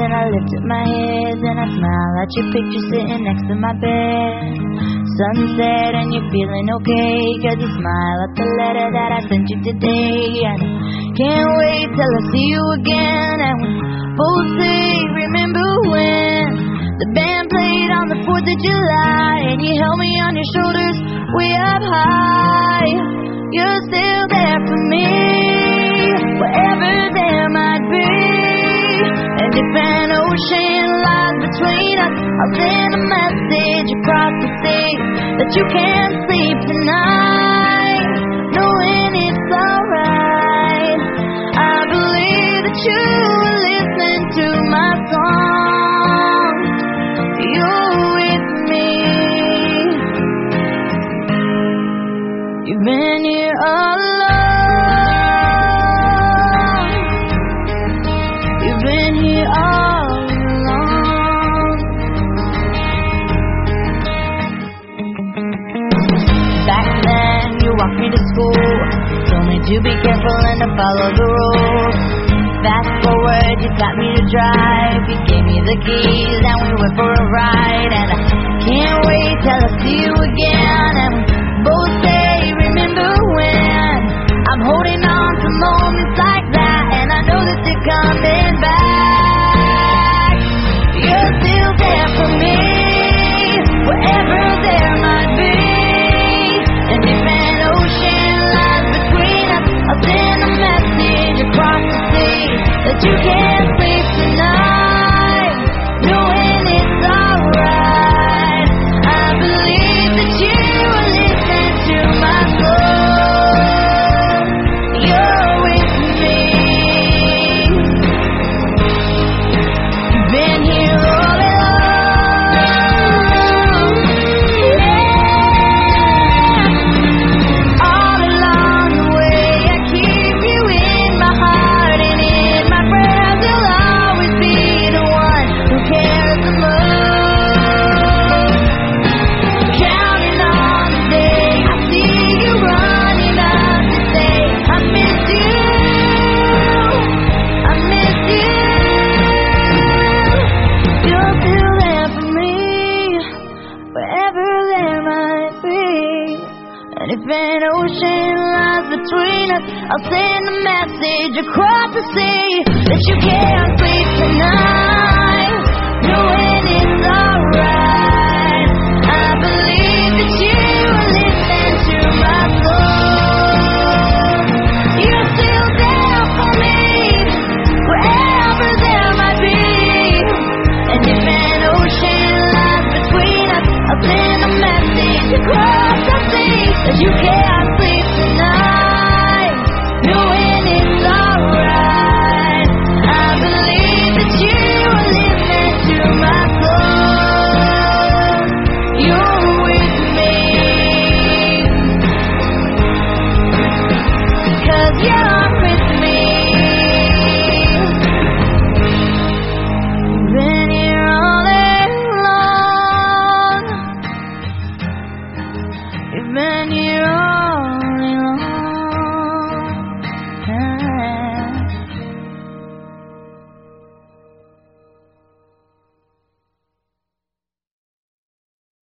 then I lifted my head, then I smile at your picture sitting next to my bed. Sunset and you're feeling okay, 'cause you smile at the letter that I sent you today. And I can't wait till I see you again, and we both say, remember when the band played on the 4th of July, and you held me on your shoulders way up high. You're still there for me, wherever there might be. And if an ocean lies between us, I'll send a message across the sea that you can't sleep tonight, knowing it's alright. I believe that you will listen to my song. You're with me. You've been here all along. You've been here all along. Back then you walked me to school, told me to be careful and to follow the rules. Fast forward, you taught me to drive, you gave me the keys and we went for a ride. And I can't wait till I see you again, and we both say, remember when. I'm holding on to moments like that, and I know that they're coming back. You're still there for me, wherever there might be. And if an ocean lies between us, I'll send a message across the sea that you can't sleep tonight, knowing it's alright. I believe that you will listen to my soul. You're with me. You've been here all along. Yeah. All along the way, I keep you in my heart, and in my prayers you'll always be the one who cares the most. Counting on the day I see you running up to say, I miss you, I miss you. You're still there for me, wherever there might be. And if an ocean lies between us, I'll send a message across the sea that you can't sleep tonight.